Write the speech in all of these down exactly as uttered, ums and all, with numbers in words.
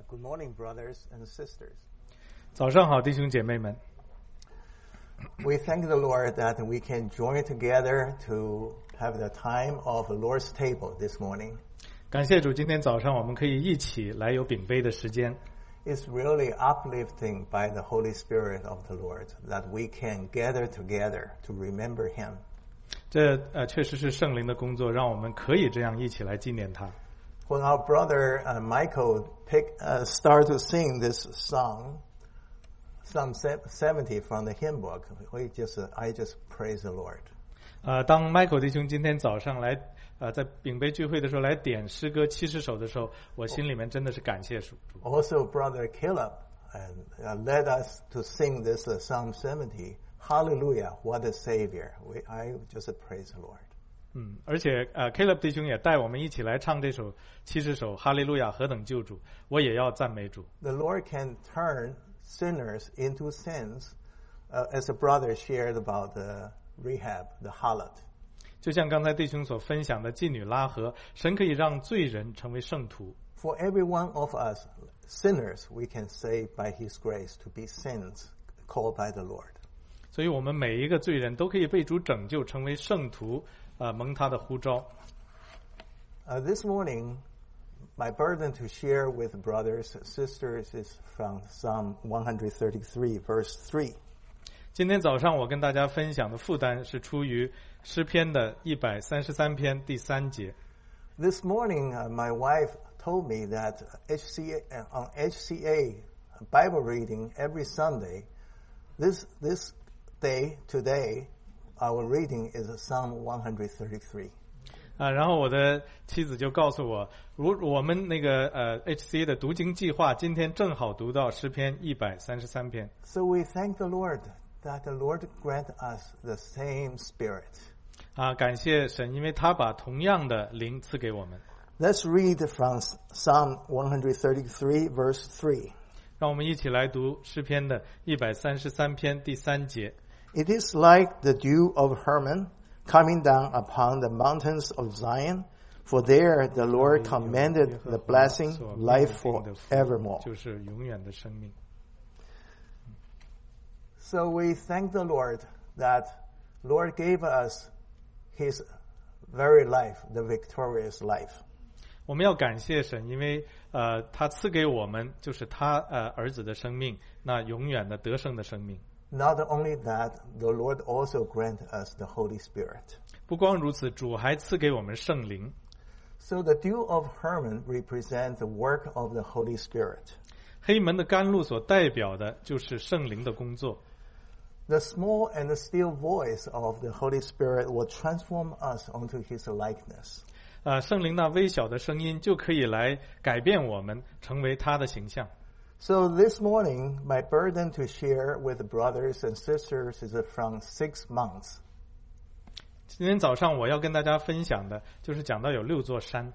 Good morning, brothers and sisters. 早上好，弟兄姐妹们。 We thank the Lord that we can join together to have the time of the Lord's table this morning. 感谢主，今天早上我们可以一起来有饼杯的时间。 It's really uplifting by the Holy Spirit of the Lord that we can gather together to remember Him. 这呃确实是圣灵的工作，让我们可以这样一起来纪念他。 When our brother uh, Michael pick, uh, started to sing this song, Psalm seventy from the hymn book, we just, uh, I just praise the Lord. 呃，当 Michael 弟兄今天早上来呃在饼杯聚会的时候来点诗歌七十首的时候，我心里面真的是感谢主。 Also, brother Caleb and, uh, led us to sing this uh, Psalm seventy. Hallelujah, what a Savior! We, I just praise the Lord. 嗯，而且呃 ，Caleb 弟兄也带我们一起来唱这首七十首哈利路亚何等救主，我也要赞美主。 The Lord can turn sinners into saints, uh, as a brother shared about the Rahab, the harlot. 就像刚才弟兄所分享的妓女拉合，神可以让罪人成为圣徒。 For every one of us, sinners, we can say by His grace to be saints, called by the Lord. 所以我们每一个罪人都可以被主拯救，成为圣徒，呃，蒙他的呼召。 Uh, this morning, my burden to share with brothers and sisters is from Psalm one thirty-three, verse three. 今天早上我跟大家分享的负担是出于诗篇的一百三十三篇第三节。 This morning, uh, my wife told me that H C A, uh, on H C A Bible reading every Sunday, this this day today, our reading is Psalm one thirty-three. 啊，然后我的妻子就告诉我，如我们那个呃 H C A 的读经计划，今天正好读到诗篇一百三十三篇。 So we thank the Lord that the Lord grant us the same Spirit. 啊，感谢神，因为他把同样的灵赐给我们。 Let's read from Psalm one thirty-three, verse three. 让我们一起来读诗篇的一百三十三篇第三节。 It is like the dew of Hermon coming down upon the mountains of Zion, for there the Lord commanded the blessing, life forevermore. 就是永远的生命。 So we thank the Lord that Lord gave us His very life, the victorious life. 我们要感谢神，因为呃，他赐给我们就是他呃儿子的生命，那永远的得胜的生命。 Not only that, the Lord also grant us the Holy Spirit. 不光如此，主还赐给我们圣灵。 So the dew of Hermon represents the work of the Holy Spirit. 黑门的甘露所代表的就是圣灵的工作。 The small and the still voice of the Holy Spirit will transform us onto His likeness. 呃，圣灵那微小的声音就可以来改变我们，成为他的形象。 So this morning, my burden to share with brothers and sisters is from six mounts. 今天早上我要跟大家分享的就是讲到有六座山。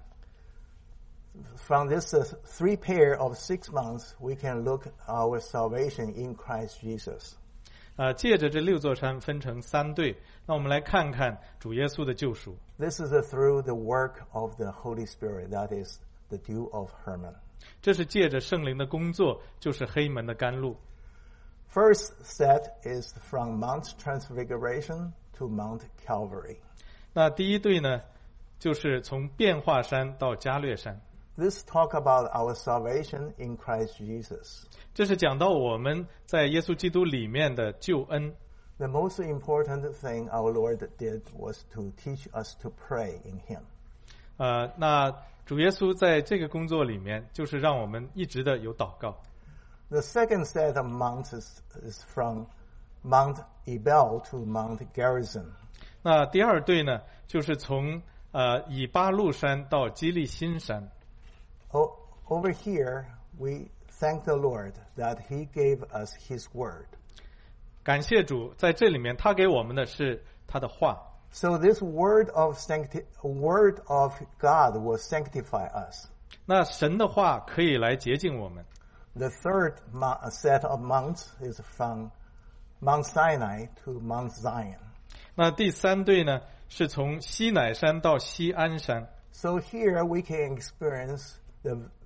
From this uh, three pair of six mounts, we can look our salvation in Christ Jesus. 呃，借着这六座山分成三队，那我们来看看主耶稣的救赎。 This is uh, through the work of the Holy Spirit, that is the dew of Hermon. 这是借着圣灵的工作，就是黑门的甘露。 First set is from Mount Transfiguration to Mount Calvary. 那第一队呢，就是从变化山到加略山。 This talk about our salvation in Christ Jesus. 这是讲到我们在耶稣基督里面的救恩。 The most important thing our Lord did was to teach us to pray in Him. 呃，那主耶稣在这个工作里面，就是让我们一直的有祷告。 The second set of mounts is, is from Mount Ebal to Mount Gerizim. 那第二队呢，就是从呃以巴路山到基利心山。 O- over here, we thank the Lord that He gave us His word. 感谢主，在这里面他给我们的是他的话。 So this word of sancti- word of God will sanctify us. 那神的话可以来洁净我们。 The third mo- set of mounts is from Mount Sinai to Mount Zion. 那第三队呢，是从西乃山到西安山。 So here we can experience the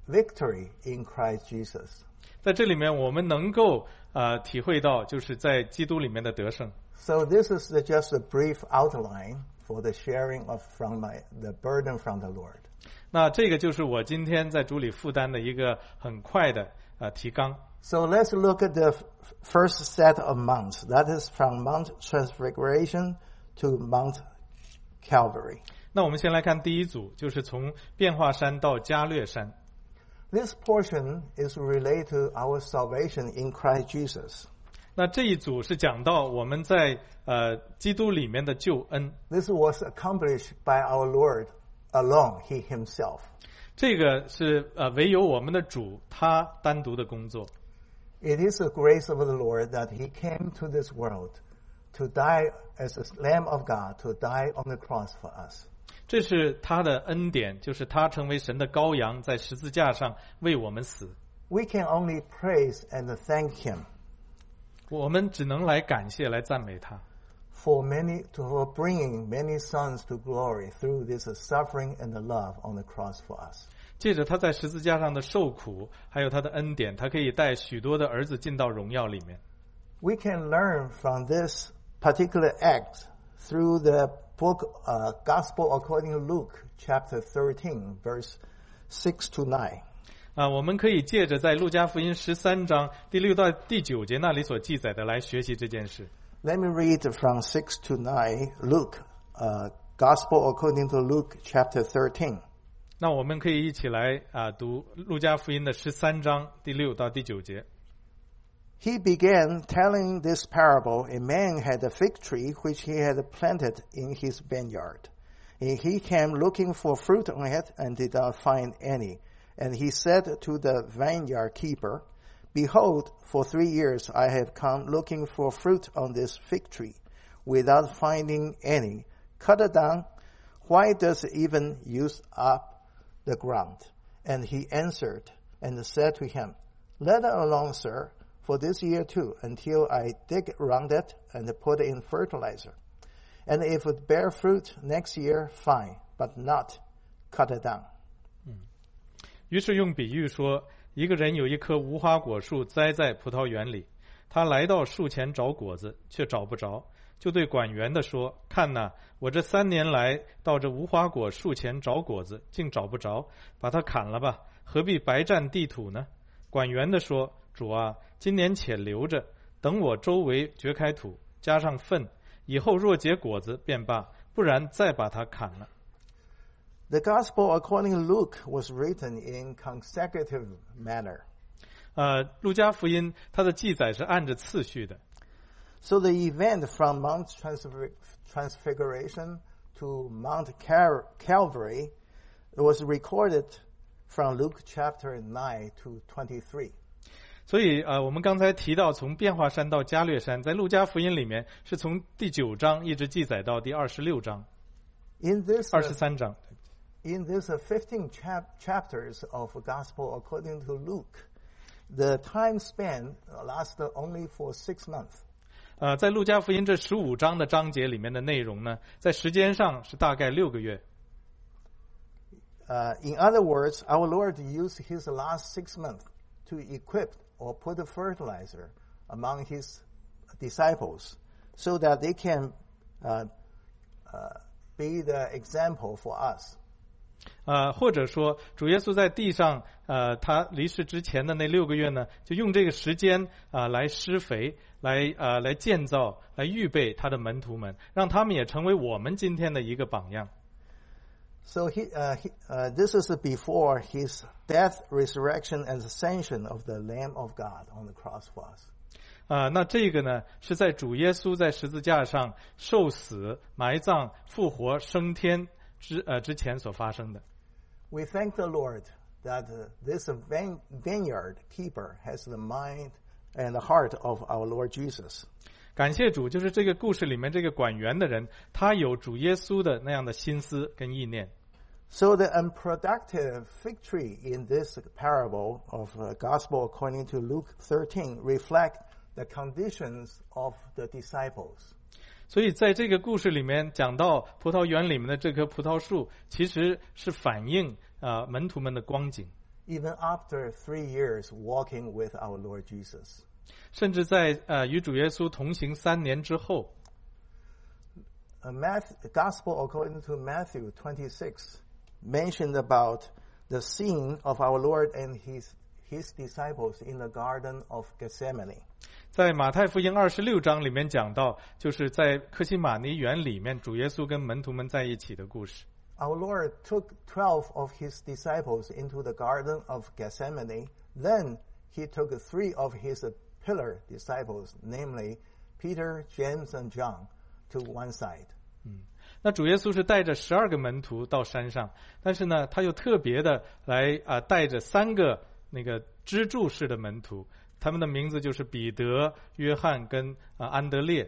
victory in Christ Jesus. 在这里面，我们能够呃体会到，就是在基督里面的得胜。 So this is the, just a brief outline for the sharing of from my the burden from the Lord. 那这个就是我今天在主里负担的一个很快的呃提纲。 So let's look at the first set of mounts. That is from Mount Transfiguration to Mount Calvary. 那我们先来看第一组，就是从变化山到加略山。 This portion is related to our salvation in Christ Jesus. 那这一组是讲到我们在呃基督里面的救恩。 This was accomplished by our Lord alone, He Himself. 这个是呃唯有我们的主他单独的工作。 It is the grace of the Lord that He came to this world to die as a Lamb of God, to die on the cross for us. 这是他的恩典，就是他成为神的羔羊，在十字架上为我们死。 We can only praise and thank Him. 我们只能来感谢，来赞美他。 For many, for bringing many sons to glory through this suffering and the love on the cross for us. 借着他在十字架上的受苦，还有他的恩典，他可以带许多的儿子进到荣耀里面。 We can learn from this particular act through the book, uh, Gospel according to Luke, chapter thirteen, verse six to nine. 啊，我们可以借着在路加福音十三章第六到第九节那里所记载的来学习这件事。 Let me read from six to nine, Luke, uh, Gospel according to Luke, chapter thirteen. 那我们可以一起来啊读路加福音的十三章第六到第九节。 He began telling this parable. A man had a fig tree which he had planted in his vineyard. And he came looking for fruit on it and did not find any. And he said to the vineyard keeper, Behold, for three years I have come looking for fruit on this fig tree, without finding any. Cut it down. Why does it even use up the ground? And he answered and said to him, Let it alone, sir, for this year too, until I dig around it and put in fertilizer. And if it bear fruit next year, fine, but not cut it down. 于是用比喻说，一个人有一棵无花果树栽在葡萄园里，他来到树前找果子，却找不着，就对管园的说：看哪，我这三年来到这无花果树前找果子，竟找不着，把它砍了吧，何必白占地土呢？管园的说：主啊，今年且留着，等我周围掘开土，加上粪，以后若结果子便罢，不然再把它砍了。 The Gospel according to Luke was written in consecutive manner. 呃，路加福音它的记载是按着次序的。 So the event from Mount Transfiguration to Mount Cal- Calvary was recorded from Luke chapter nine to twenty-three. 所以呃，我们刚才提到从变化山到加略山，在路加福音里面是从第九章一直记载到第二十六章， In this, 二十三章。 In these fifteen chap- chapters of Gospel according to Luke, the time span lasted only for six months. 呃，在路加福音这十五章的章节里面的内容呢，在时间上是大概六个月。 Uh, in other words, our Lord used His last six months to equip or put a fertilizer among His disciples, so that they can uh, uh, be the example for us. 呃，或者说主耶稣在地上，呃，他离世之前的那六个月呢，就用这个时间啊、呃、来施肥，来呃来建造，来预备他的门徒们，让他们也成为我们今天的一个榜样。 So he, uh, he, uh, this is before His death, resurrection, and ascension of the Lamb of God on the cross for us. 啊、呃，那这个呢，是在主耶稣在十字架上受死、埋葬、复活、升天之呃之前所发生的。 We thank the Lord that uh, this vine- vineyard keeper has the mind and the heart of our Lord Jesus. 感谢主，就是这个故事里面这个管园的人，他有主耶稣的那样的心思跟意念。 So the unproductive fig tree in this parable of uh, Gospel according to Luke thirteen reflect the conditions of the disciples. 所以在这个故事里面讲到葡萄园里面的这棵葡萄树，其实是反映啊、呃、门徒们的光景。 even after three years walking with our Lord Jesus. 甚至在呃与主耶稣同行三年之后， A Matthew, Gospel according to Matthew twenty-six mentioned about the scene of our Lord and his his disciples in the Garden of Gethsemane. 在马太福音二十六章里面讲到，就是在客西马尼园里面，主耶稣跟门徒们在一起的故事。 Our Lord took twelve of his disciples into the Garden of Gethsemane. Then he took three of his pillar disciples, namely Peter, James, and John, to one side. 嗯，那主耶稣是带着十二个门徒到山上，但是呢，他又特别的来啊、呃，带着三个那个支柱式的门徒，他们的名字就是彼得、约翰跟啊、呃、安德烈。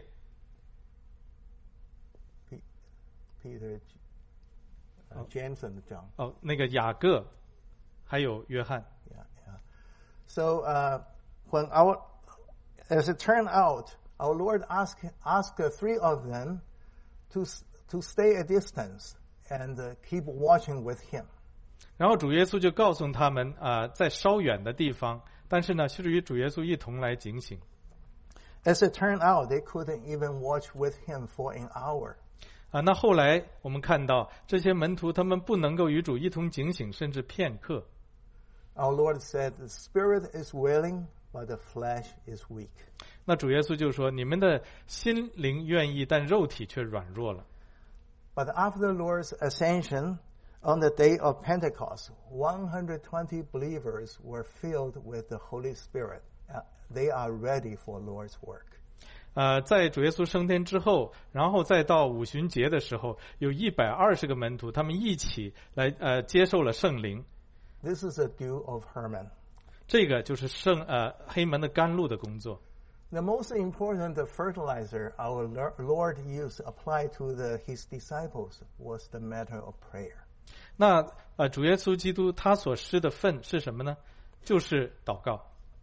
Peter, uh, James, and John. 哦，那个雅各，还有约翰。 Yeah, yeah. So uh, when our, as it turned out, our Lord asked asked three of them to to stay a distance and uh, keep watching with him. 然后主耶稣就告诉他们啊、呃，在稍远的地方，但是呢，是与主耶稣一同来警醒。 As it turned out, they couldn't even watch with him for an hour. 啊，那后来我们看到这些门徒，他们不能够与主一同警醒，甚至片刻。 Our Lord said, "The spirit is willing, but the flesh is weak." 那主耶稣就说：“你们的心灵愿意，但肉体却软弱了。” But after the Lord's ascension, on the day of Pentecost, one hundred twenty believers were filled with the Holy Spirit. Uh, they are ready for Lord's work. 呃，在主耶稣升天之后，然后再到五旬节的时候，有一百二十个门徒，他们一起来呃接受了圣灵。 This is a dew of Hermon. 这个就是圣呃黑门的甘露的工作。 The most important fertilizer our Lord used applied to the, his disciples was the matter of prayer. 那呃主耶稣基督他所施的份是什么呢？就是祷告。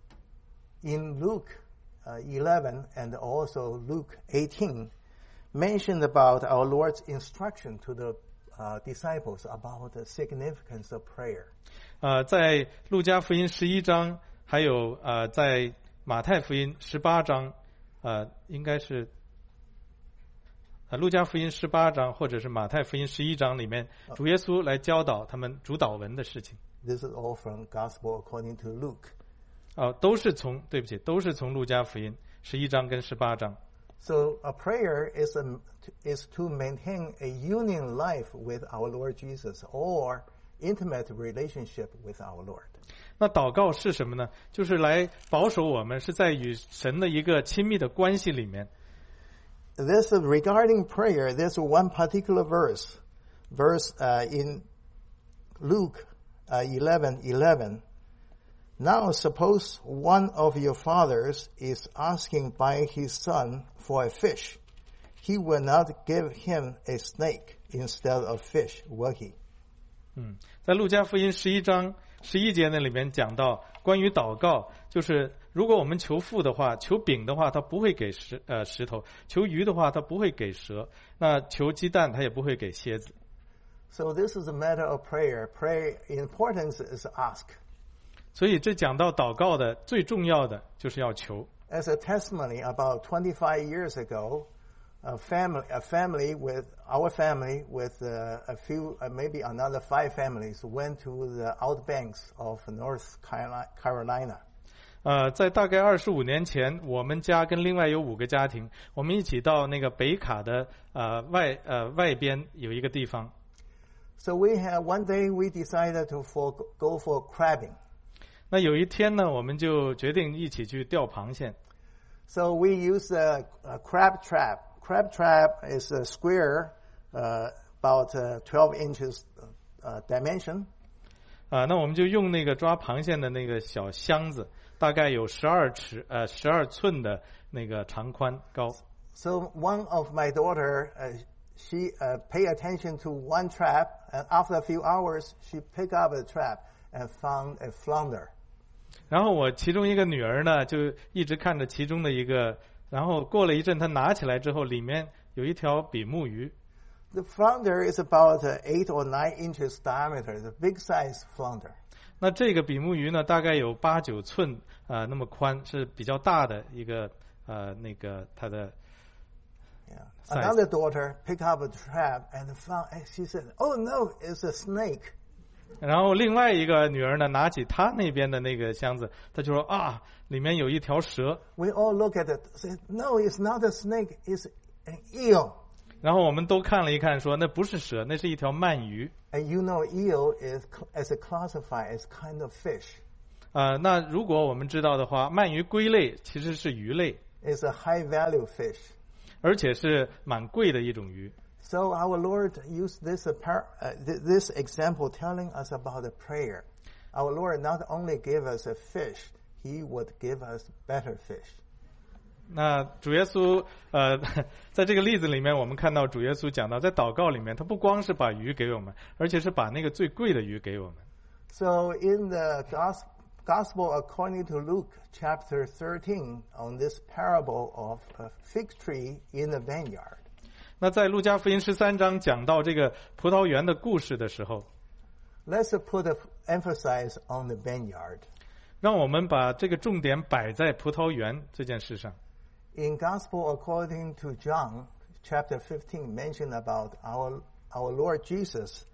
In Luke uh, eleven and also Luke eighteen, mentioned about our Lord's instruction to the uh, disciples about the significance of prayer. 呃，在路加福音十一章，还有呃在马太福音十八章，呃，应该是，呃，路加福音十八章或者是马太福音十一章里面，主耶稣来教导他们主祷文的事情。 This is all from Gospel according to Luke. 哦、呃，都是从对不起，都是从路加福音十一章跟十八章。 So a prayer is a, is to maintain a union life with our Lord Jesus or intimate relationship with our Lord. 那祷告是什么呢？就是来保守我们是在与神的一个亲密的关系里面。 This regarding prayer, there's one particular verse, verse uh, in Luke uh, eleven eleven. Now suppose one of your fathers is asking by his son for a fish. He will not give him a snake instead of fish, will he? 嗯，在路加福音十一章十一节那里面讲到关于祷告，就是如果我们求父的话，求饼的话，他不会给石呃石头；求鱼的话，他不会给蛇；那求鸡蛋，他也不会给蝎子。 So this is a matter of prayer. Prayer importance is ask. 所以这讲到祷告的最重要的就是要求。 As a testimony, about twenty-five years ago, a family, a family with our family with uh, a few, uh, maybe another five families went to the outbanks of North Carolina. 呃，在大概二十五年前，我们家跟另外有五个家庭，我们一起到那个北卡的呃外呃外边有一个地方。 So we had one day we decided to for, go for crabbing. 那有一天呢，我们就决定一起去钓螃蟹。 So we use a, a crab trap. Crab trap is a square, uh, about uh, twelve inches uh, dimension. 啊，那我们就用那个抓螃蟹的那个小箱子，大概有十二尺呃十二寸的那个长宽高。 So one of my daughter, uh, she uh, pay attention to one trap, and after a few hours, she pick up a trap and found a flounder. 然后我其中一个女儿呢，就一直看着其中的一个，然后过了一阵，她拿起来之后，里面有一条比目鱼。 The flounder is about uh, eight or nine inches diameter, the big size flounder. 那这个比目鱼呢，大概有八九寸啊、呃、那么宽，是比较大的一个呃那个它的。 Yeah. Another daughter picked up a trap and found. And she said, "Oh no, it's a snake." 然后另外一个女儿呢，拿起她那边的那个箱子，她就说啊，里面有一条蛇。 We all look at it, say, "No, it's not a snake. It's an eel." 然后我们都看了一看，说那不是蛇，那是一条鳗鱼。 And you know, eel is as a classified as kind of fish. 啊、呃，那如果我们知道的话，鳗鱼归类其实是鱼类。 It's a high value fish. 而且是蛮贵的一种鱼。 So our Lord used this, uh, this example telling us about the prayer. Our Lord not only gave us a fish, He would give us better fish. 那主耶稣呃，在这个例子里面，我们看到主耶稣讲到，在祷告里面，他不光是把鱼给我们，而且是把那个最贵的鱼给我们。 So in the gospel, Gospel according to Luke chapter thirteen on this parable of a fig tree in the vineyard. 那在路加福音十三章讲到这个葡萄园的故事的时候 ，Let's put an emphasis on the vineyard. 让我们把这个重点摆在葡萄园这件事上。 In Gospel according to John chapter fifteen mentioned about our our Lord Jesus,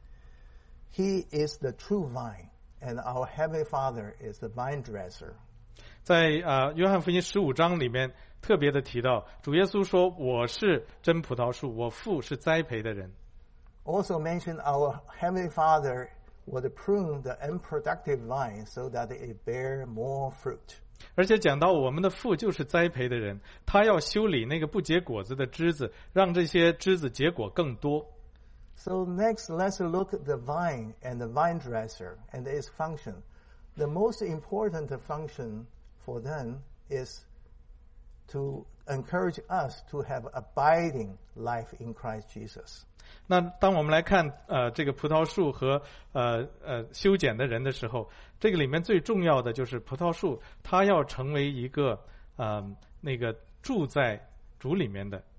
He is the true vine.And our Heavenly Father is the vine dresser. 在啊、呃、约翰福音十五章里面特别的提到，主耶稣说：“我是真葡萄树，我父是栽培的人。” Also mentioned our Heavenly Father would prune the unproductive vine so that it bear more fruit. 而且讲到我们的父就是栽培的人，他要修理那个不结果子的枝子，让这些枝子结果更多。 So next, let's look at the vine and the vine dresser and its function. The most important function for them is to encourage us to have abiding life in Christ Jesus. 那当我们来看呃这个葡萄树和呃呃修剪的人的时候，这个里面最重要的就是葡萄树，它要成为一个呃那个住在主里面的。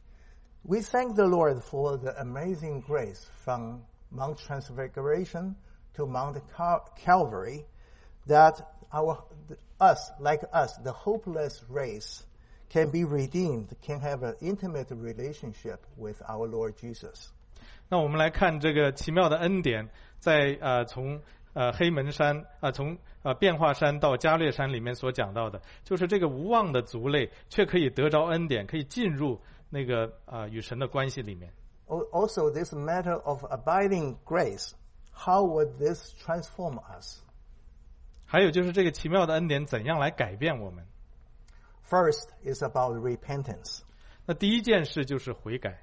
We thank the Lord for the amazing grace from Mount Transfiguration to Mount Calvary, that our us, like us, the hopeless race, can be redeemed, can have an intimate relationship with our Lord Jesus. 那我们来看这个奇妙的恩典，在呃从呃黑门山啊、呃、从呃变化山到加略山里面所讲到的，就是这个无望的族类却可以得着恩典，可以进入那个啊、呃、与神的关系里面。 Also, this matter of abiding grace, how would this transform us? 还有就是这个奇妙的恩典怎样来改变我们？ First is about repentance. 那第一件事就是悔改。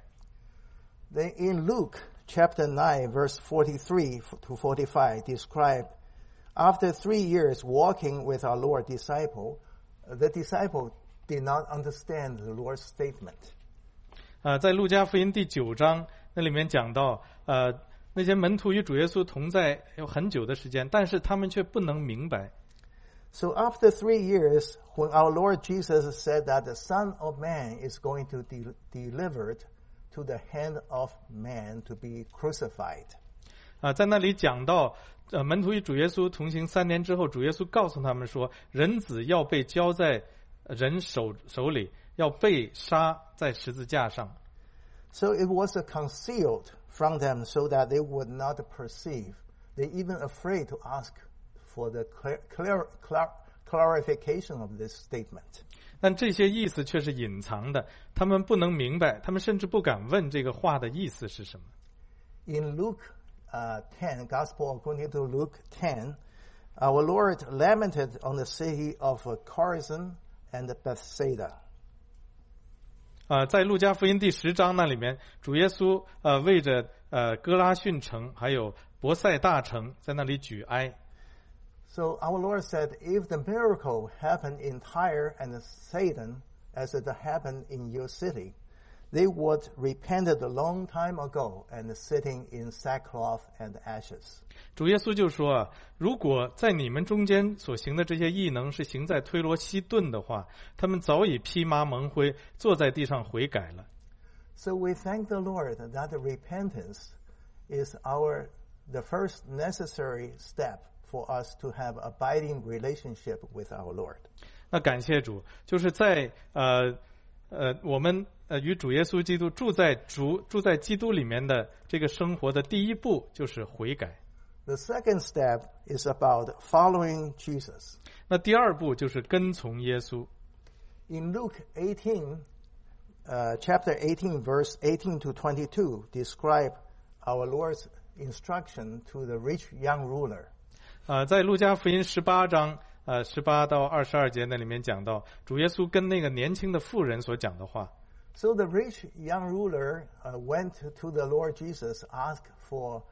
Then in Luke chapter nine, verse forty-three to forty-five, describe after three years walking with our Lord disciple, the disciple did not understand the Lord's statement. 啊、呃，在路加福音第九章那里面讲到，呃，那些门徒与主耶稣同在有很久的时间，但是他们却不能明白。 So after three years, when our Lord Jesus said that the Son of Man is going to be delivered to the hand of man to be crucified. 啊、呃，在那里讲到，呃，门徒与主耶稣同行三年之后，主耶稣告诉他们说，人子要被交在人手手里，要被杀在十字架上。 So it was concealed from them so that they would not perceive. They even afraid to ask for the clar- clar- clarification of this statement. 但这些意思却是隐藏的，他们不能明白，他们甚至不敢问这个话的意思是什么。 In Luke uh, ten, Gospel according to Luke ten, our Lord lamented on the city of Chorazin and Bethsaida. 啊、呃，在路加福音第十章那里面，主耶稣呃为着呃哥拉汛城还有伯赛大城在那里举哀。 So our Lord said, if the miracle happened in Tyre and Sidon as it happened in your city, they would repented a long time ago and sitting in sackcloth and ashes. 主耶稣就说啊，如果在你们中间所行的这些异能是行在推罗西顿的话，他们早已披麻蒙灰，坐在地上悔改了。 So we thank the Lord that repentance is our the first necessary step for us to have abiding relationship with our Lord. 那感谢主，就是在呃呃我们呃与主耶稣基督住在主住在基督里面的这个生活的第一步就是悔改。 The second step is about following Jesus. 那第二步就是跟从耶稣。 In Luke eighteen, uh, chapter eighteen, verse eighteen to twenty-two, describe our Lord's instruction to the rich young ruler. 呃，在路加福音十八章呃十八到二十二节那里面讲到，主耶稣跟那个年轻的妇人所讲的话。 So the rich young ruler uh, went to the Lord Jesus, asked for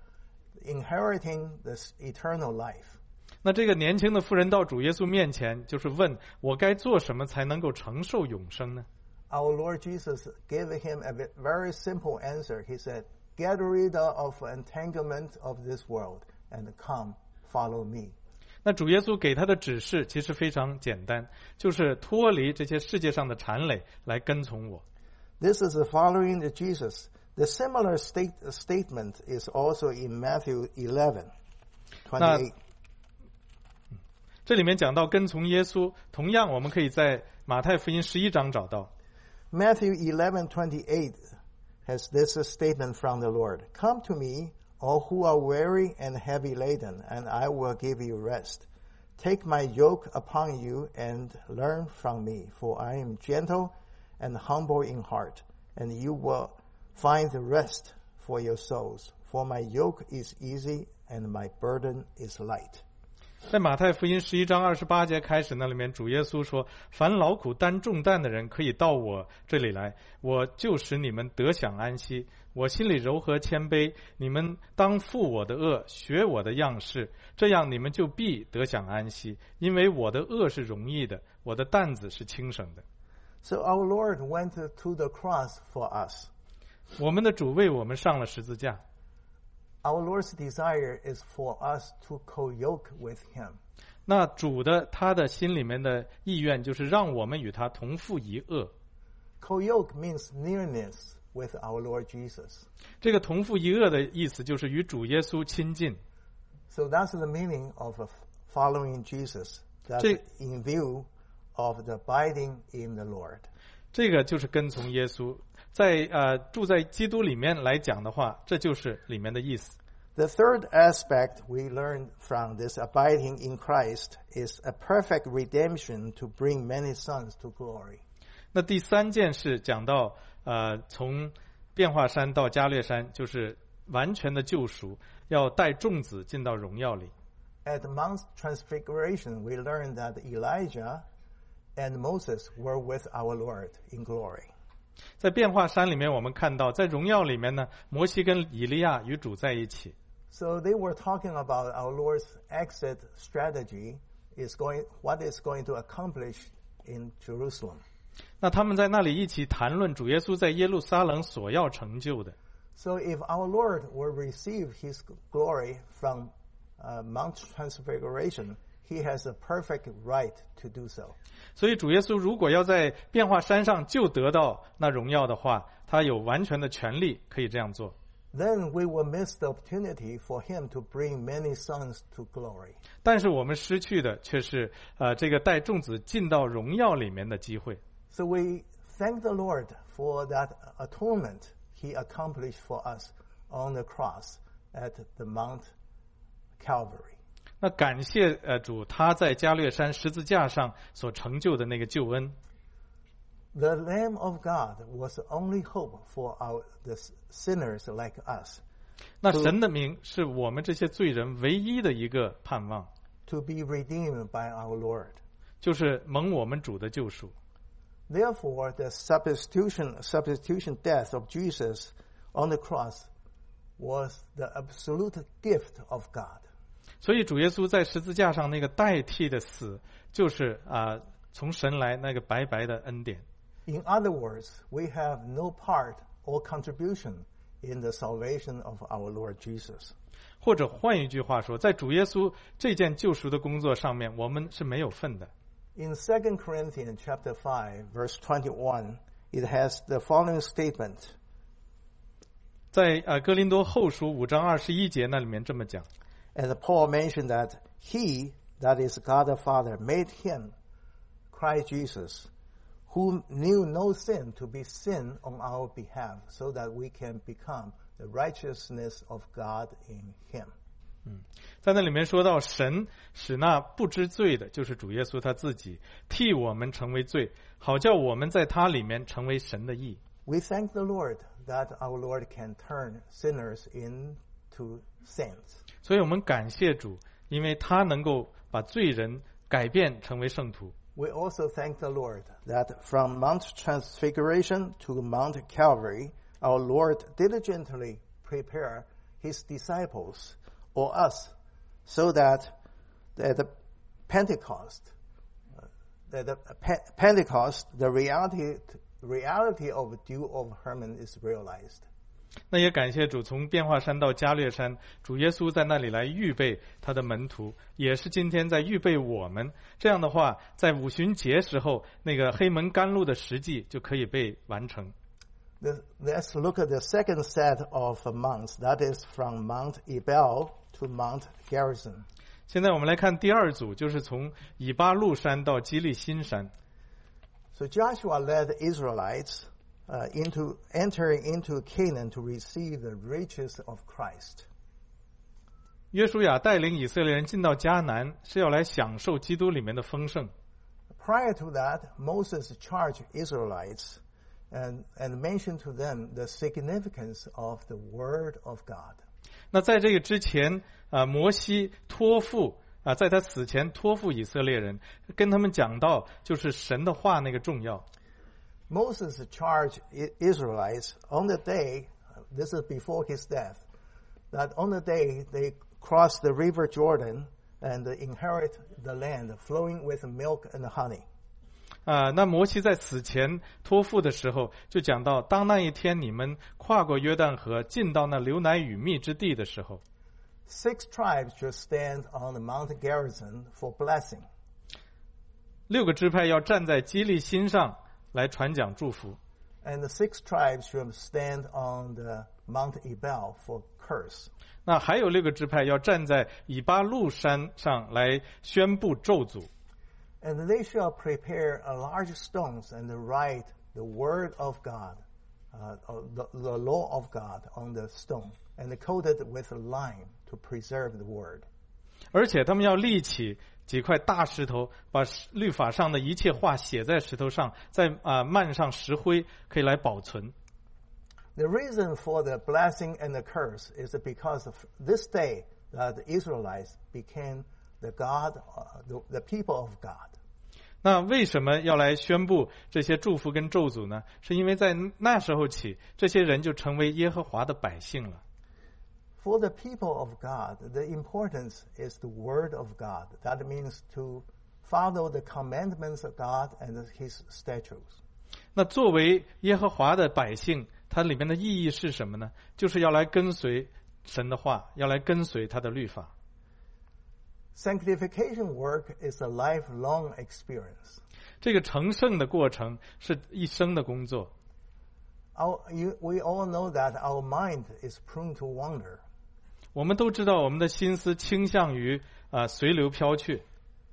inheriting this eternal life. 那这个年轻的妇人到主耶稣面前，就是问我该做什么才能够承受永生呢？ Our Lord Jesus gave him a very simple answer. He said, "Get rid of entanglement of this world and come, follow me." 那主耶稣给他的指示其实非常简单，就是脱离这些世界上的缠累，来跟从我。 This is following the Jesus. The similar state, statement is also in Matthew eleven, twenty-eight. 这里面讲到跟从耶稣，同样我们可以在马太福音十一章找到。 Matthew eleven twenty-eight has this statement from the Lord. Come to me, all who are weary and heavy laden, and I will give you rest. Take my yoke upon you and learn from me, for I am gentle and humble in heart, and you will find rest for your souls. For my yoke is easy and my burden is light. 在马太福音十一章二十八节开始那里面，主耶稣说：凡劳苦担重担的人可以到我这里来，我就使你们得享安息。我心里柔和谦卑，你们当负我的轭，学我的样式，这样你们就必得享安息。因为我的轭是容易的，我的担子是轻省的。 So our Lord went to the cross for us. 我们的主为我们上了十字架。 Our Lord's desire is for us to co-yoke with him. 那主的他的心里面的意愿就是让我们与他同负一轭。 Co-yoke means nearness with our Lord Jesus. 这个同负一轭的意思就是与主耶稣亲近。 So that's the meaning of following Jesus. That's in view of the abiding in the Lord. 这个就是跟从耶稣，在呃住在基督里面来讲的话，这就是里面的意思。 The third aspect we learned from this abiding in Christ is a perfect redemption to bring many sons to glory. 那第三件事讲到呃从变化山到加略山，就是完全的救赎，要带众子进到荣耀里。 At Mount Transfiguration, we learned that Elijah and Moses were with our Lord in glory. 在变化山里面，我们看到，在荣耀里面呢，摩西跟以利亚与主在一起。 So they were talking about our Lord's exit strategy is going, what is going to accomplish in Jerusalem. 那他们在那里一起谈论主耶稣在耶路撒冷所要成就的。 So if our Lord will receive his glory from uh, Mount Transfiguration, he has a perfect right to do so. 所以主耶稣如果要在变化山上就得到那荣耀的话，他有完全的权利可以这样做。 Then we will miss the opportunity for him to bring many sons to glory. 但是我们失去的却是呃这个带众子进到荣耀里面的机会。 So we thank the Lord for that atonement he accomplished for us on the cross at the Mount Calvary. 那感谢呃主，他在加略山十字架上所成就的那个救恩。 The Lamb of God was the only hope for our the sinners like us. 那神的名是我们这些罪人唯一的一个盼望， To be redeemed by our Lord. 就是蒙我们主的救赎。 Therefore, the substitution substitution death of Jesus on the cross was the absolute gift of God. 所以主耶稣在十字架上那个代替的死，就是啊、呃、从神来那个白白的恩典。 In other words, we have no part or contribution in the salvation of our Lord Jesus. 或者换一句话说，在主耶稣这件救赎的工作上面，我们是没有份的。 In Second Corinthians chapter five, verse twenty-one, it has the following statement. 在呃哥林多后书五章二十一节那里面这么讲。 And Paul mentioned that he, that is God the Father, made him, Christ Jesus, who knew no sin, to be sin on our behalf, so that we can become the righteousness of God in him. 嗯，在那里面说到，神使那不知罪的，就是主耶稣他自己，替我们成为罪，好叫我们在他里面成为神的义。 We thank the Lord that our Lord can turn sinners into saints. 所以我们感谢主，因为他能够把罪人改变成为圣徒。 We also thank the Lord that from Mount Transfiguration to Mount Calvary, our Lord diligently prepared his disciples or us, so that at the Pentecost, uh, that the Pe- Pentecost, the reality reality of dew of Hermon is realized. 那也感谢主，从变化山到加略山，主耶稣在那里来预备他的门徒，也是今天在预备我们。这样的话，在五旬节时候，那个黑门甘露的实际就可以被完成。 The, let's look at the second set of mounts. That is from Mount Ebal to Mount Gerizim. 现在我们来看第二组，就是从以巴路山到基利新山。 So Joshua led the Israelites uh, into entering into Canaan to receive the riches of Christ. 约书亚带领以色列人进到迦南，是要来享受基督里面的丰盛。 Prior to that, Moses charged Israelites and, and mentioned to them the significance of the Word of God. 那在这个之前，啊，摩西托付啊，在他死前托付以色列人，跟他们讲到就是神的话那个重要。 Moses charged Israelites on the day, this is before his death, that on the day they cross the river Jordan and inherit the land flowing with milk and honey. 啊，那摩西在死前托付的时候，就讲到，当那一天你们跨过约旦河，进到那流奶与蜜之地的时候， Six tribes should stand on the Mount Gerizim for blessing. 六个支派要站在基利心上来传讲祝福。 And the six tribes should stand on the Mount Ebal for curse. 那还有六个支派要站在以巴路山上来宣布咒诅。 And they shall prepare a large stones and write the word of God, uh, the, the law of God on the stone, and coat it with lime to preserve the word. 而且他们要立起几块大石头，把律法上的一切话写在石头上，再啊漫上石灰，可以来保存。 The reason for the blessing and the curse is because of this day that the Israelites became the God, uh, the, the people of God. 那为什么要来宣布这些祝福跟咒诅呢？是因为在那时候起，这些人就成为耶和华的百姓了。 For the people of God, the importance is the word of God. That means to follow the commandments of God and his statutes. 那作为耶和华的百姓，它里面的意义是什么呢？就是要来跟随神的话，要来跟随他的律法。 Sanctification work is a lifelong experience. 这个成圣的过程是一生的工作。 Our, you, we all know that our mind is prone to wander. 我们都知道，我们的心思倾向于啊、呃、随流飘去。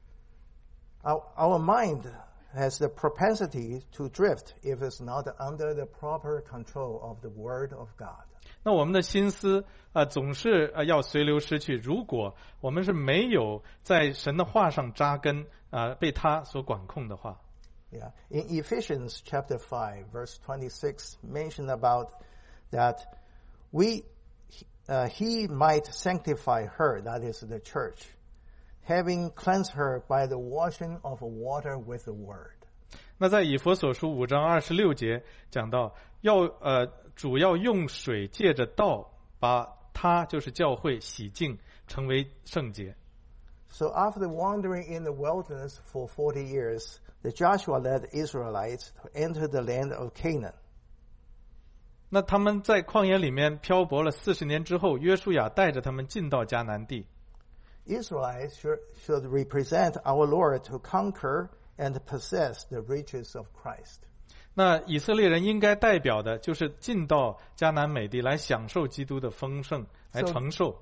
Our, our mind has the propensity to drift if it's not under the proper control of the Word of God. 那我们的心思啊、呃、总是呃要随流失去。如果我们是没有在神的话上扎根啊、呃，被他所管控的话。 Yeah. In Ephesians chapter five, verse twenty-six, mentioned about that we, uh, he might sanctify her, that is the church, having cleansed her by the washing of water with the word. 那在以弗所书五章二十六节讲到，要呃主要用水借着道把他就是教会洗净，成为圣洁。 So after wandering in the wilderness for forty years, the Joshua led the Israelites to enter the land of Canaan. 那他们在旷野里面漂泊了四十年之后，约书亚带着他们进到迦南地。 Israelites should, should represent our Lord to conquer and possess the riches of Christ. 那以色列人应该代表的就是进到迦南美地来享受基督的丰盛，来承受。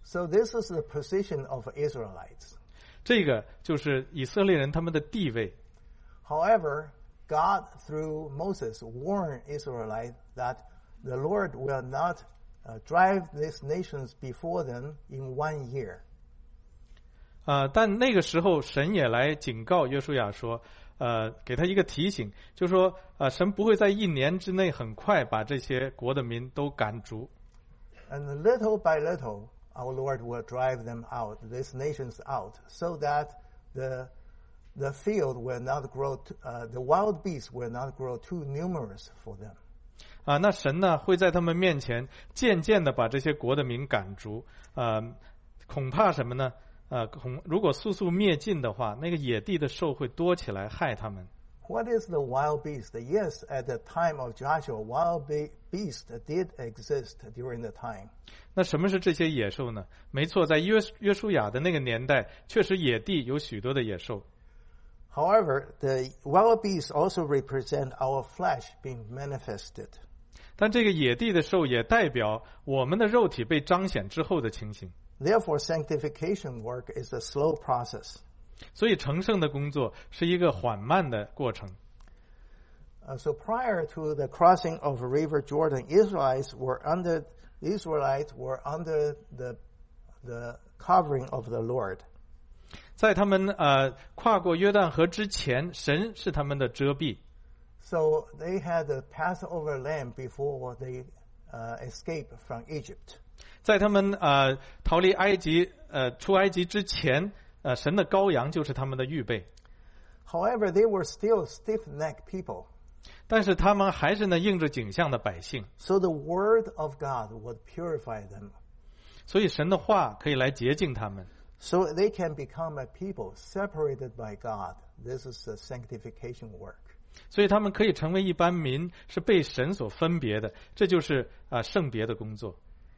So this is the position of Israelites. 这个就是以色列人他们的地位。 However, God through Moses warned Israelites that the Lord will not uh, drive these nations before them in one year. 啊、呃，但那个时候神也来警告约书亚说，呃，给他一个提醒，就说，呃，神不会在一年之内很快把这些国的民都赶逐。 And little by little, our Lord will drive them out, these nations out, so that the the field will not grow, t- uh, the wild beasts will not grow too numerous for them. 啊，那神呢会在他们面前渐渐的把这些国的民赶逐，呃，恐怕什么呢？呃，恐如果速速灭尽的话，那个野地的兽会多起来害他们。 What is the wild beast? Yes, at the time of Joshua, wild be- beast did exist during the time. 那什么是这些野兽呢？没错，在约约书亚的那个年代，确实野地有许多的野兽。 However, the wild beasts also represent our flesh being manifested. 但这个野地的兽也代表我们的肉体被彰显之后的情形。 Therefore, sanctification work is a slow process. 所以成圣的工作是一个缓慢的过程。 Uh, so prior to the crossing of River Jordan, Israelites were under Israelites were under the the covering of the Lord. 在他们呃跨过约旦河之前，神是他们的遮蔽。 So they had the Passover lamb before they uh, escape from Egypt. 在他们呃逃离埃及呃出埃及之前，呃神的羔羊就是他们的预备。 However, they were still stiff-necked people. 但是他们还是呢应着景象的百姓。 So the word of God would purify them. 所以神的话可以来洁净他们。 So they can become a people separated by God. This is the sanctification work. 所以他们可以成为一般民，是被神所分别的，这就是啊、呃、圣别的工作。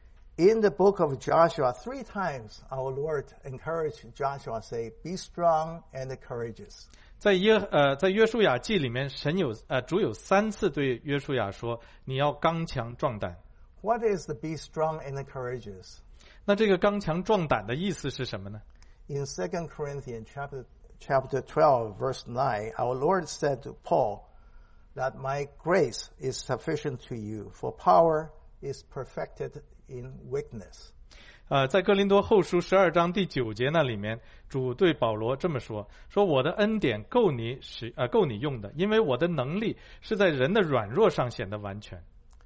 In the book of Joshua, three times our Lord encouraged Joshua, say, "Be strong and courageous." 在约呃在约书亚记里面，神有呃主有三次对约书亚说：“你要刚强壮胆。” What is the be strong and courageous? 那这个刚强壮胆的意思是什么呢？ In Second Corinthians chapter chapter twelve, verse nine, our Lord said to Paul that my grace is sufficient to you, for power is perfected in weakness. 呃，在哥林多后书十二章第九节那里面，主对保罗这么说：说我的恩典够你使呃够你用的，因为我的能力是在人的软弱上显得完全。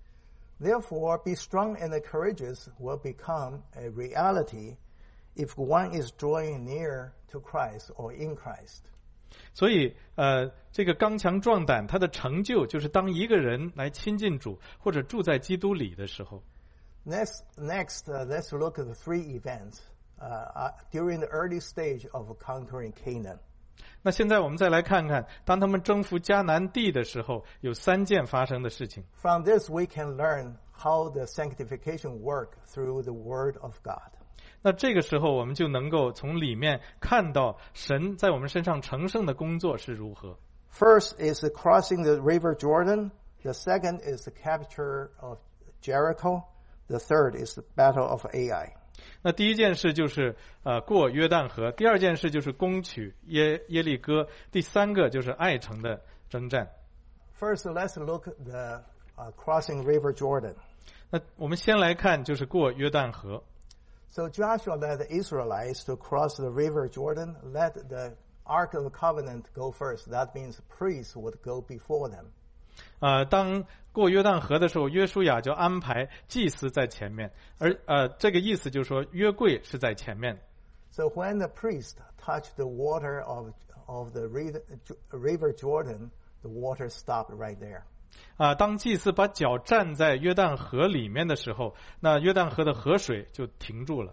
Therefore, be strong and courageous will become a reality if one is drawing near to Christ or in Christ. 所以，呃，这个刚强壮胆，它的成就就是当一个人来亲近主或者住在基督里的时候。 Next, next, uh, let's look at the three events uh, uh, during the early stage of conquering Canaan. 那现在我们再来看看，当他们征服迦南地的时候，有三件发生的事情。 From this, we can learn how the sanctification work through the Word of God. 那这个时候，我们就能够从里面看到神在我们身上成圣的工作是如何。 First is the crossing the river Jordan. The second is the capture of Jericho. The third is the battle of Ai. 那第一件事就是呃过约旦河，第二件事就是攻取耶耶利哥，第三个就是爱城的征战。 First, let's look at the uh, crossing river Jordan. 那我们先来看就是过约旦河。 So Joshua led the Israelites to cross the river Jordan. Let the Ark of the Covenant go first. That means priests would go before them. 呃，当过约旦河的时候，约书亚就安排祭司在前面，而呃，这个意思就是说约柜是在前面。 So when the priest touched the water of of the river Jordan, the water stopped right there. 啊、呃，当祭司把脚站在约旦河里面的时候，那约旦河的河水就停住了。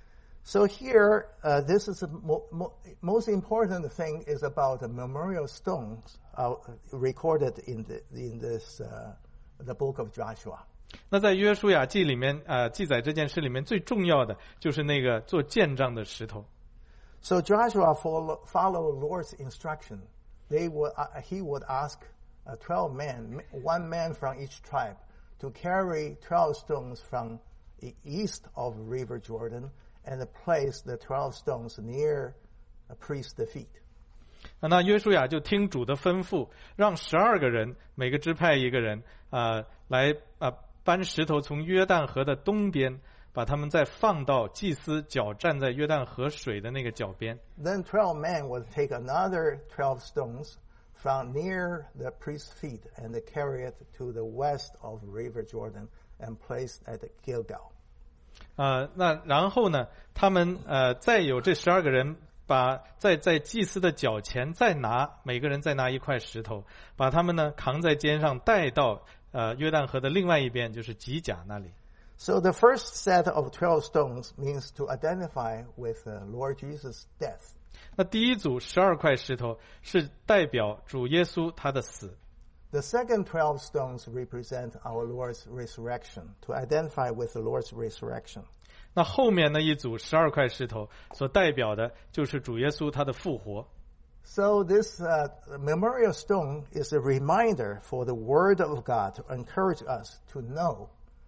So here, uh, this is the mo- mo- most important thing is about the memorial stones uh, recorded in the in this uh, the book of Joshua. 那在约书亚记里面，呃，记载这件事里面最重要的就是那个做见证的石头。 So Joshua follow follow Lord's instruction. They would uh, he would ask uh, twelve men, one man from each tribe, to carry twelve stones from the east of River Jordan and placed the twelve stones near a priest's feet. 那约书亚就听主的吩咐，让十二个人，每个支派一个人，啊、呃，来啊、呃、搬石头从约旦河的东边，把他们再放到祭司脚站在约旦河水的那个脚边。 Then twelve men would take another twelve stones from near the priest's feet and carry it to the west of River Jordan and place it at Gilgal. 啊、呃，那然后呢，他们呃再有这十二个人。把在在祭司的脚前再拿每个人再拿一块石头，把他们呢扛在肩上带到呃约旦河的另外一边，就是吉甲那里。 So the first set of twelve stones means to identify with the Lord Jesus' death. 那第一组十二块石头是代表主耶稣他的死。 The second twelve stones represent our Lord's resurrection, to identify with the Lord's resurrection. 那后面那一组十二块石头所代表的就是主耶稣他的复活。 So this uh, memorial stone is a reminder for the Word of God to encourage us to know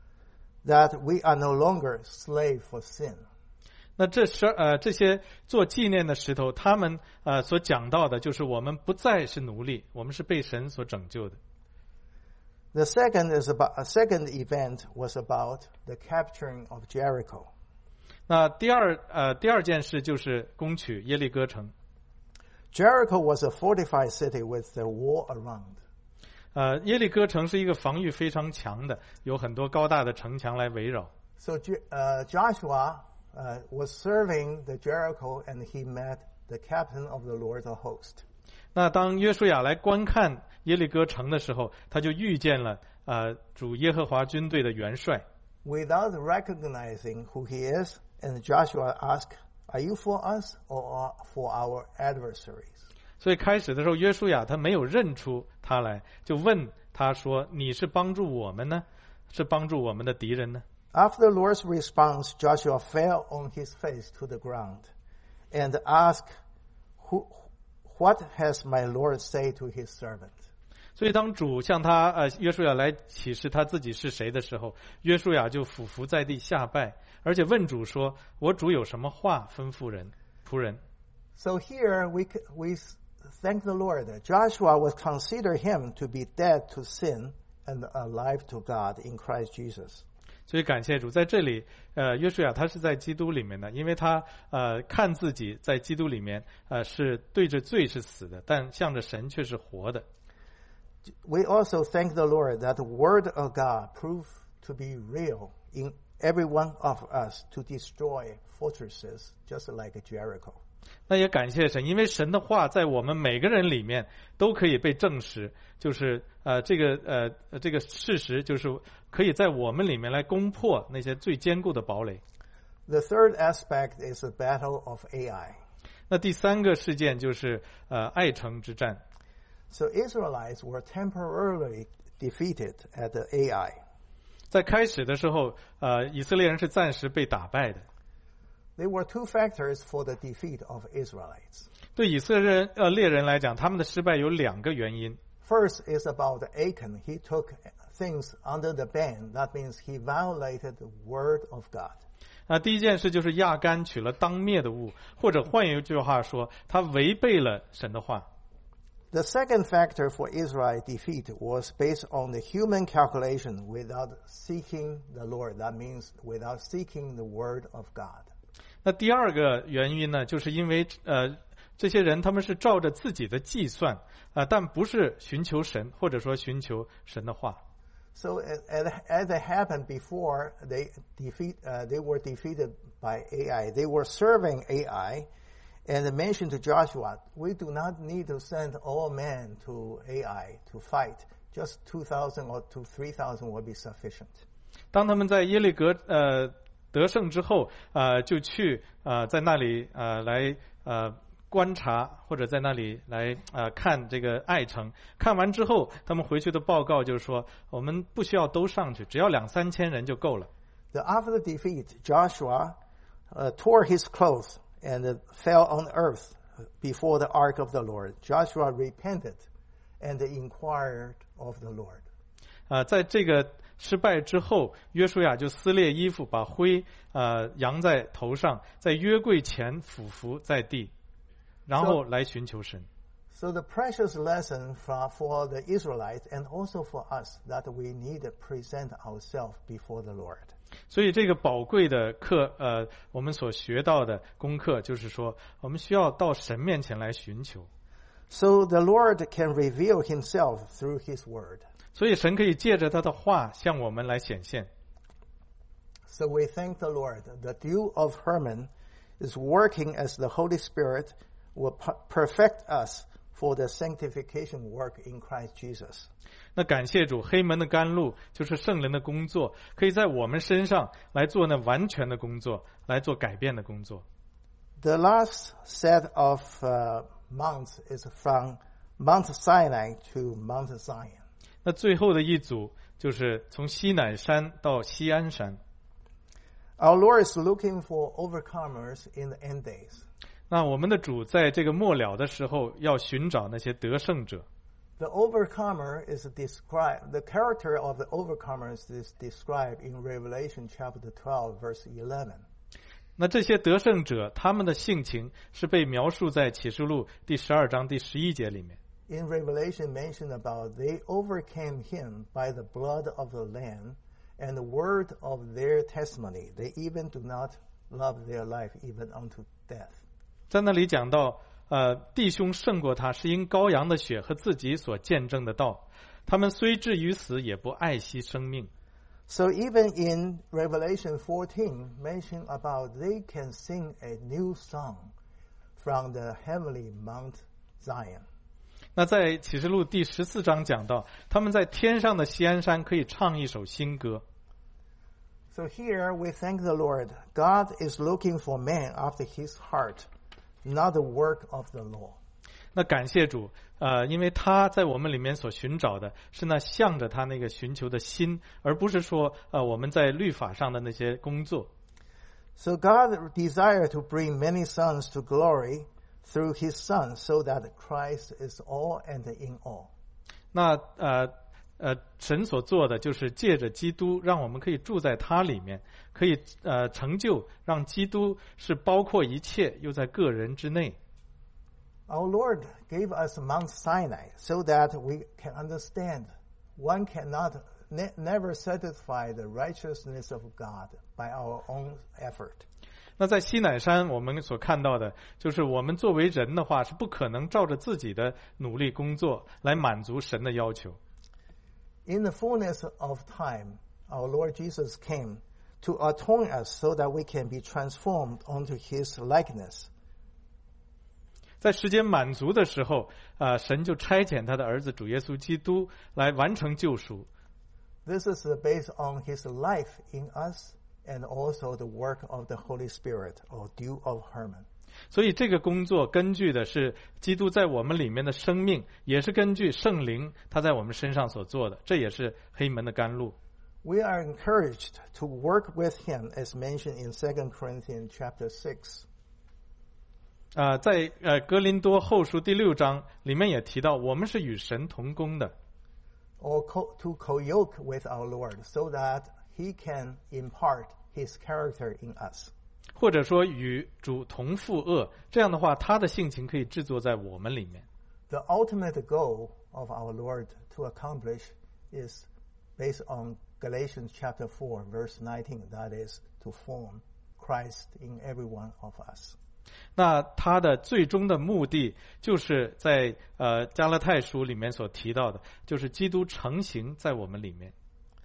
that we are no longer slave for sin. 那这十呃这些做纪念的石头，他们呃所讲到的就是我们不再是奴隶，我们是被神所拯救的。 The second is about a second event was about the capturing of Jericho. 那第二呃第二件事就是攻取耶利哥城。 Jericho was a fortified city with the wall around. 呃，耶利哥城是一个防御非常强的，有很多高大的城墙来围绕。 So uh, Joshua uh, was serving the Jericho, and he met the captain of the Lord of hosts. 那当约书亚来观看耶利哥城的时候，他就遇见了呃主耶和华军队的元帅。 Without recognizing who he is, and Joshua asked, "Are you for us or for our adversaries?" 所以开始的时候，约书亚他没有认出他来，就问他说：“你是帮助我们呢，是帮助我们的敌人呢？” After the Lord's response, Joshua fell on his face to the ground and asked, "Who, what has my Lord said to his servant?" 所以当主向他呃约书亚来启示他自己是谁的时候，约书亚就俯伏在地下拜，而且问主说：“我主有什么话吩咐人仆人？” So here we we thank the Lord. Joshua was consider him to be dead to sin and alive to God in Christ Jesus. 所以感谢主，在这里，呃，约书亚他是在基督里面的，因为他呃看自己在基督里面，呃是对着罪是死的，但向着神却是活的。 We also thank the Lord that the Word of God proved to be real in every one of us to destroy fortresses, just like Jericho. 那也感谢神，因为神的话在我们每个人里面都可以被证实，就是呃这个呃这个事实，就是可以在我们里面来攻破那些最坚固的堡垒。 The third aspect is the battle of Ai. 那第三个事件就是呃爱城之战。 So Israelites were temporarily defeated at the Ai. 在开始的时候，呃以色列人是暂时被打败的。 There were two factors for the defeat of Israelites. 对以色列人呃列人来讲，他们的失败有两个原因。 First is about Achan. He took things under the ban. That means he violated the word of God. 啊，第一件事就是亚干取了当灭的物，或者换一句话说，他违背了神的话。 The second factor for Israel's defeat was based on the human calculation without seeking the Lord. That means without seeking the word of God. 那第二个原因呢，就是因为呃这些人他们是照着自己的计算啊、呃，但不是寻求神，或者说寻求神的话。 So as, as it happened before, they defeat uh, they were defeated by Ai. They were serving Ai, and they mentioned to Joshua, "We do not need to send all men to Ai to fight. Just two thousand or to three thousand will be sufficient." 当他们在耶利哥呃得胜之后，呃就去呃在那里呃来呃观察，或者在那里来呃看这个爱城。看完之后，他们回去的报告就是说，我们不需要都上去，只要两三千人就够了。 The after the defeat, Joshua uh, tore his clothes and uh, fell on earth before the ark of the Lord. Joshua repented and inquired of the Lord. 啊、呃，在这个失败之后，约书亚就撕裂衣服，把灰呃扬在头上，在约柜前俯伏在地，然后来寻求神。 So the precious lesson for, for the Israelites and also for us that we need to present ourselves before the Lord. 所以这个宝贵的课，呃，我们所学到的功课，就是说，我们需要到神面前来寻求。 So the Lord can reveal Himself through His Word. 所以神可以借着他的话向我们来显现。 So we thank the Lord. The dew of Hermon is working as the Holy Spirit will perfect us for the sanctification work in Christ Jesus. 那感谢主，黑门的甘露就是圣灵的工作，可以在我们身上来做那完全的工作，来做改变的工作。 The last set of uh, mounts is from Mount Sinai to Mount Zion. 那最后的一组就是从西乃山到西安山。 Our Lord is looking for overcomers in the end days. 那我们的主在这个末了的时候，要寻找那些得胜者。 The overcomer is described, the character of the overcomers is described in Revelation chapter twelve, verse eleven. 那这些得胜者，他们的性情是被描述在启示录第十二章第十一节里面。 In Revelation mentioned about they overcame him by the blood of the Lamb and the word of their testimony. They even do not love their life even unto death. 在那里讲到，呃，弟兄胜过他，是因羔羊的血和自己所见证的道。他们虽至于死，也不爱惜生命。 So even in Revelation fourteen, mentioned about they can sing a new song from the heavenly Mount Zion. 那在启示录第十四章讲到，他们在天上的锡安山可以唱一首新歌。 So here we thank the Lord. God is looking for man after His heart, not the work of the law. 那感谢主，呃，因为他在我们里面所寻找的是那向着他那个寻求的心，而不是说，呃，我们在律法上的那些工作。 So God desired to bring many sons to glory through His Son, so that Christ is all and in all. 那呃呃，神所做的就是借着基督，让我们可以住在他里面，可以呃成就，让基督是包括一切，又在个人之内。 Our Lord gave us Mount Sinai so that we can understand one cannot ne- never satisfy the righteousness of God by our own effort. 那在西乃山，我们所看到的就是我们作为人的话，是不可能照着自己的努力工作来满足神的要求。 In the fullness of time, our Lord Jesus came to atone us so that we can be transformed onto His likeness. 在时间满足的时候，呃，神就差遣他的儿子主耶稣基督来完成救赎。 This is based on His life in us and also the work of the Holy Spirit, or dew of Hermon. 所以这个工作根据的是基督在我们里面的生命，也是根据圣灵他在我们身上所做的，这也是黑门的甘露。 We are encouraged to work with Him, as mentioned in Second Corinthians chapter six. 啊、呃，在呃哥林多后书第六章里面也提到，我们是与神同工的。 Or co- to co-yoke with our Lord, so that He can impart His character in us. 或者说与主同负恶，这样的话，他的性情可以制作在我们里面。 The ultimate goal of our Lord to accomplish is based on Galatians chapter four, verse nineteen. That is to form Christ in every one of us. 那他的最终的目的，就是在呃加拉太书里面所提到的，就是基督成形在我们里面。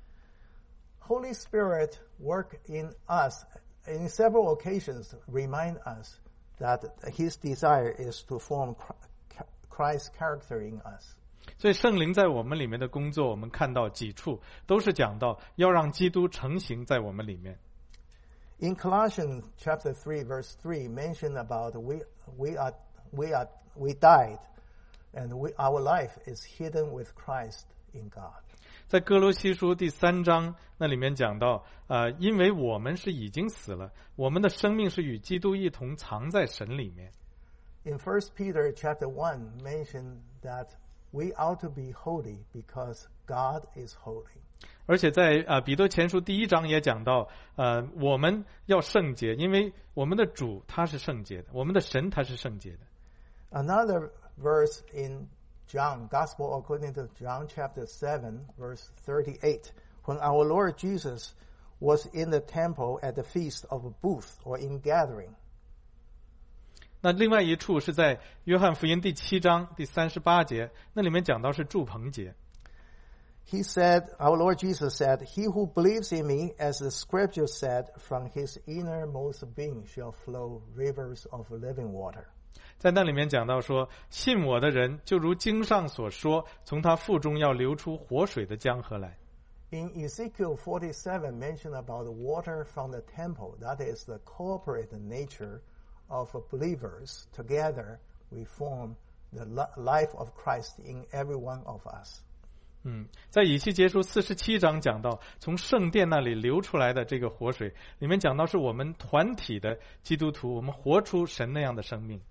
Holy Spirit work in us in several occasions, remind us that His desire is to form Christ's character in us. 所以圣灵在我们里面的工作，我们看到几处都是讲到要让基督成形在我们里面。 In Colossians chapter three, verse three, mentioned about we we are we are we died, and we, our life is hidden with Christ in God. 在哥罗西书第三章那里面讲到，呃，因为我们是已经死了，我们的生命是与基督一同藏在神里面。 In First Peter chapter one, mentioned that we ought to be holy because God is holy. 而且在啊彼得前书第一章也讲到，呃，我们要圣洁，因为我们的主他是圣洁的，我们的神他是圣洁的。 Another verse in John, Gospel according to John chapter seven, verse thirty-eight, when our Lord Jesus was in the temple at the feast of a booth or in gathering. 那另外一处是在约翰福音第七章第三十八节，那里面讲到是住棚节。 He said, our Lord Jesus said, He who believes in me, as the scripture said, from his innermost being shall flow rivers of living water. 在那里面讲到说，信我的人就如经上所说，从他腹中要流出活水的江河来。 In Ezekiel forty-seven, mentioned about the water from the temple, that is the corporate nature of believers. Together, we form the life of Christ in every one of us. 嗯，在以西结书四十七章讲到，从圣殿那里流出来的这个活水，里面讲到是我们团体的基督徒，我们活出神那样的生命。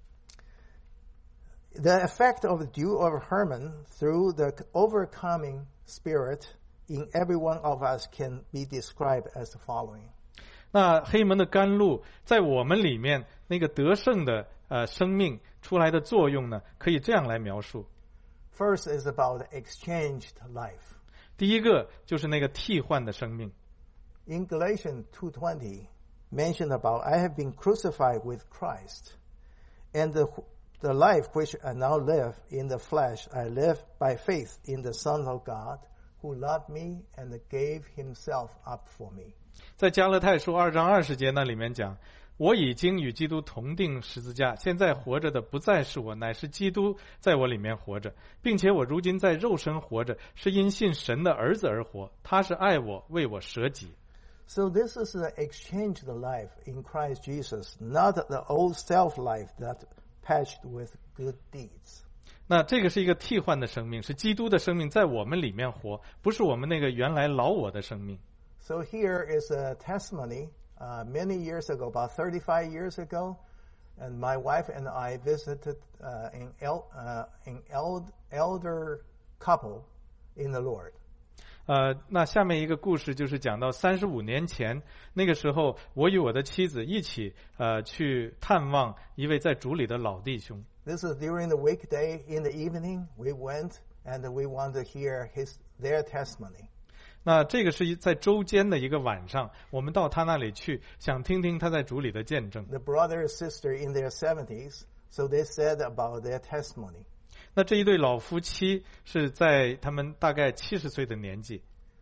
The effect of the dew of Hermon through the overcoming spirit in every one of us can be described as the following. 那黑门的甘露在我们里面那个得胜的呃生命出来的作用呢，可以这样来描述。 First is about exchanged life. 第一个就是那个替换的生命。 In Galatians two twenty, mentioned about, I have been crucified with Christ, and the, the life which I now live in the flesh, I live by faith in the Son of God, who loved me and gave himself up for me. 在加勒泰书二章二十节那里面讲，我已经与基督同定十字架，现在活着的不再是我，乃是基督在我里面活着，并且我如今在肉身活着，是因信神的儿子而活，他是爱我，为我舍己。 So this is the exchanged life in Christ Jesus, not the old self life that patched with good deeds. 那这个是一个替换的生命，是基督的生命在我们里面活，不是我们那个原来老我的生命。 So here is a testimony. Uh, many years ago, about thirty-five years ago, and my wife and I visited uh, an, el- uh, an el- elder couple in the Lord. 呃，那下面一个故事就是讲到三十五年前，那个时候我与我的妻子一起呃去探望一位在主里的老弟兄。 This is during the weekday. In the evening, we went and we wanted to hear his their testimony. 那这个是在周间的一个晚上，我们到他那里去，想听听他在主里的见证。 The brother and sister in their seventies, so they said about their testimony. 那这一对老夫妻是在他们大概七十岁的年纪。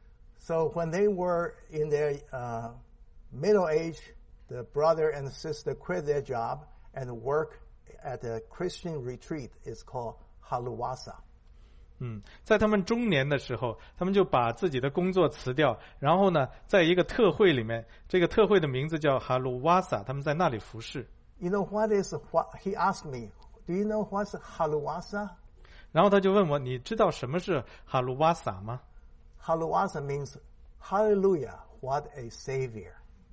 So when they were in their uh, middle age, the brother and sister quit their job and work at a Christian retreat. It's called Haluwasa. 嗯，在他们中年的时候，他们就把自己的工作辞掉，然后呢，在一个特会里面，这个特会的名字叫哈鲁瓦萨，他们在那里服侍。 You know what is what? He asked me, "Do you know what's Haluwasa?" 然后他就问我，你知道什么是哈鲁瓦萨吗？ Haluwasa means Hallelujah, what a Savior.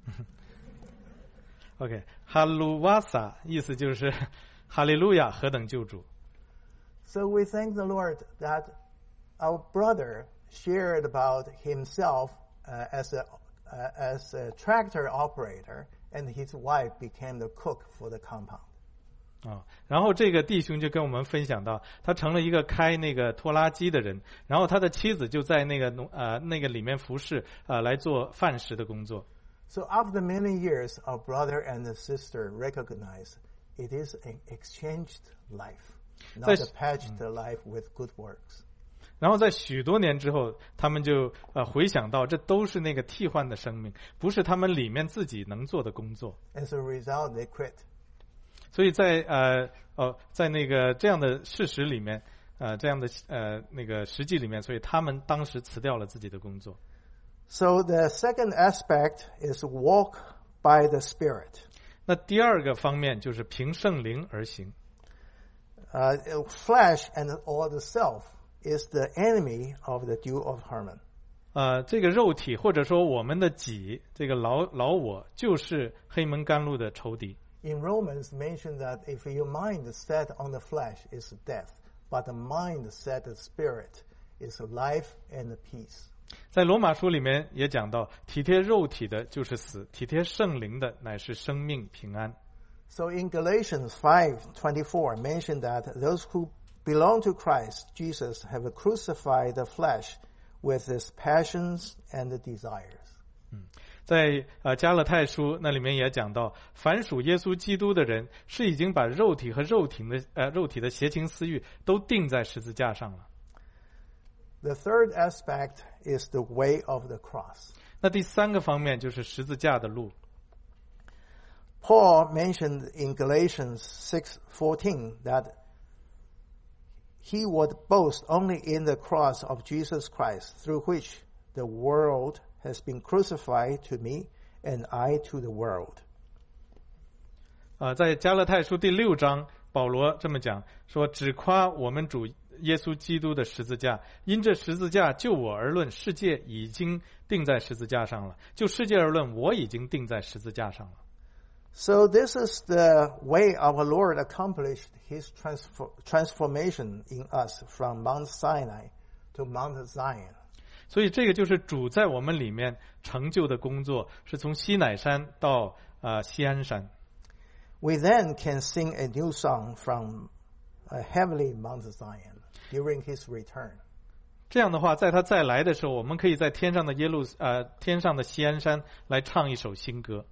OK， 哈鲁瓦萨意思就是哈利路亚，何等救主。 So we thank the Lord that our brother shared about himself uh, as a uh, as a tractor operator, and his wife became the cook for the compound. 啊，然后这个弟兄就跟我们分享到，他成了一个开那个拖拉机的人，然后他的妻子就在那个农呃那个里面服侍呃来做饭食的工作。 So after many years, our brother and the sister recognized it is an exchanged life, not a patched life with good works. 然后在许多年之后，他们就呃回想到，这都是那个替换的生命，不是他们里面自己能做的工作。 As a result, they quit. 所以在呃哦在那个这样的事实里面，呃这样的呃那个实际里面，所以他们当时辞掉了自己的工作。 So the second aspect is walk by the Spirit. 那第二个方面就是凭圣灵而行。 Uh, flesh and or the self is the enemy of the dew of Hermon. 呃，这个肉体或者说我们的己，这个老老我，就是黑门甘露的仇敌。 In Romans, mentioned that if your mind is set on the flesh, is death, but the mind said the Spirit is life and peace. 在罗马书里面也讲到，体贴肉体的就是死，体贴圣灵的乃是生命平安。 So in Galatians five twenty-four mentioned that those who belong to Christ Jesus have crucified the flesh with its passions and desires. 嗯，在呃加勒泰书那里面也讲到，凡属耶稣基督的人是已经把肉体和肉体的呃肉体的邪情私欲都钉在十字架上了。 The third aspect is the way of the cross. 那第三个方面就是十字架的路。 Paul mentioned in Galatians six fourteen that he would boast only in the cross of Jesus Christ, through which the world has been crucified to me, and I to the world. 啊，在加勒泰书第六章，保罗这么讲说：“只夸我们主耶稣基督的十字架，因这十字架就我而论，世界已经钉在十字架上了；就世界而论，我已经钉在十字架上了。” So this is the way our Lord accomplished his transfor- transformation in us from Mount Sinai to Mount Zion. 所以这个就是主在我们里面成就的工作，是从西乃山到啊、呃、西安山。 We then can sing a new song from a heavenly Mount Zion during his return. 这样的话，在他再来的时候，我们可以在天上的耶路呃天上的西安山来唱一首新歌。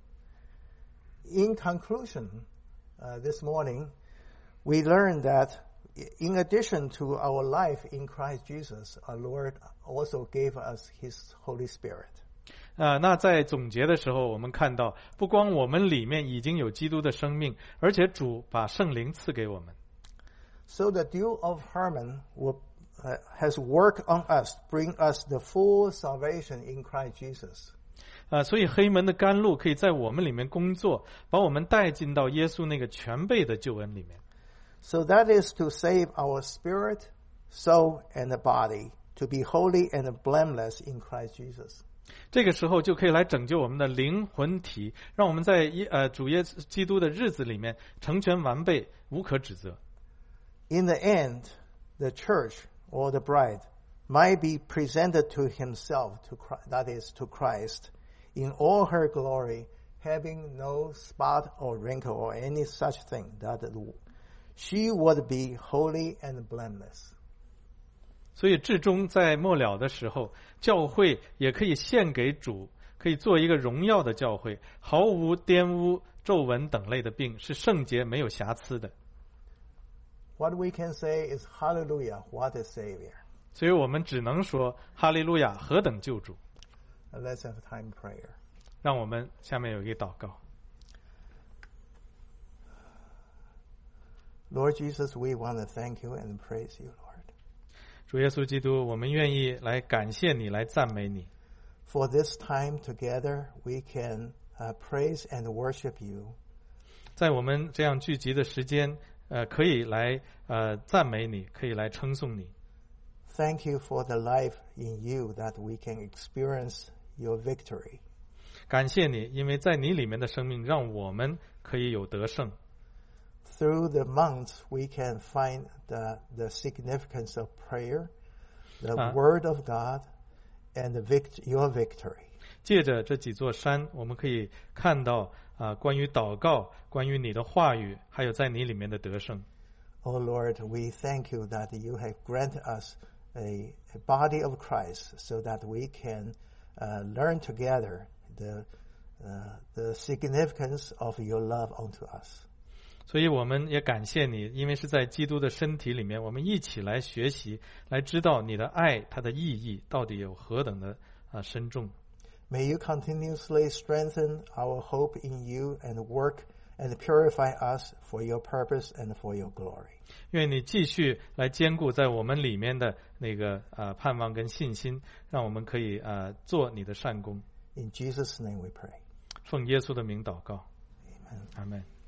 In conclusion, uh, this morning, we learned that in addition to our life in Christ Jesus, our Lord also gave us his Holy Spirit. 啊、呃，那在总结的时候，我们看到，不光我们里面已经有基督的生命，而且主把圣灵赐给我们。 So the dew of Hermon will, uh, has worked on us, bring us the full salvation in Christ Jesus. 啊，所以黑门的甘露可以在我们里面工作，把我们带进到耶稣那个全备的救恩里面。 So that is to save our spirit, soul, and body, to be holy and blameless in Christ Jesus. 这个时候就可以来拯救我们的灵魂体，让我们在耶呃主耶稣基督的日子里面成全完备，无可指责。 In the end, the church or the bride might be presented to himself, to Christ, that is to Christ, in all her glory, having no spot or wrinkle or any such thing, that she would be holy and blameless. 所以至终在末了的时候，教会也可以献给主，可以做一个荣耀的教会，毫无玷污、皱纹等类的病，是圣洁没有瑕疵的。 What we can say is, Hallelujah, what a Savior. 所以我们只能说哈利路亚，何等救主。 Let's have time prayer. 让我们下面有一个祷告。 Lord Jesus, we want to thank you and praise you, Lord. 主耶稣基督，我们愿意来感谢你，来赞美你。 For this time together, we can uh, praise and worship you. 在我们这样聚集的时间，呃，可以来呃赞美你，可以来称颂你。 Thank you for the life in you that we can experience your victory. 感谢你，因为在你里面的生命，让我们可以有得胜。 Through the months, we can find the, the significance of prayer, the uh, word of God, and the vict- your victory. 借着这几座山，我们可以看到啊、呃，关于祷告，关于你的话语，还有在你里面的得胜。 Oh Lord, we thank you that you have granted us a, a body of Christ so that we can uh, learn together the, uh, the significance of your love unto us. 所以我们也感谢你，因为是在基督的身体里面，我们一起来学习，来知道你的爱，它的意义到底有何等的啊深重。 May you continuously strengthen our hope in you and work and purify us for your purpose and for your glory. 愿你继续来兼顾在我们里面的那个啊盼望跟信心，让我们可以啊做你的善工。 In Jesus' name we pray. 奉耶稣的名祷告。 Amen. 阿们。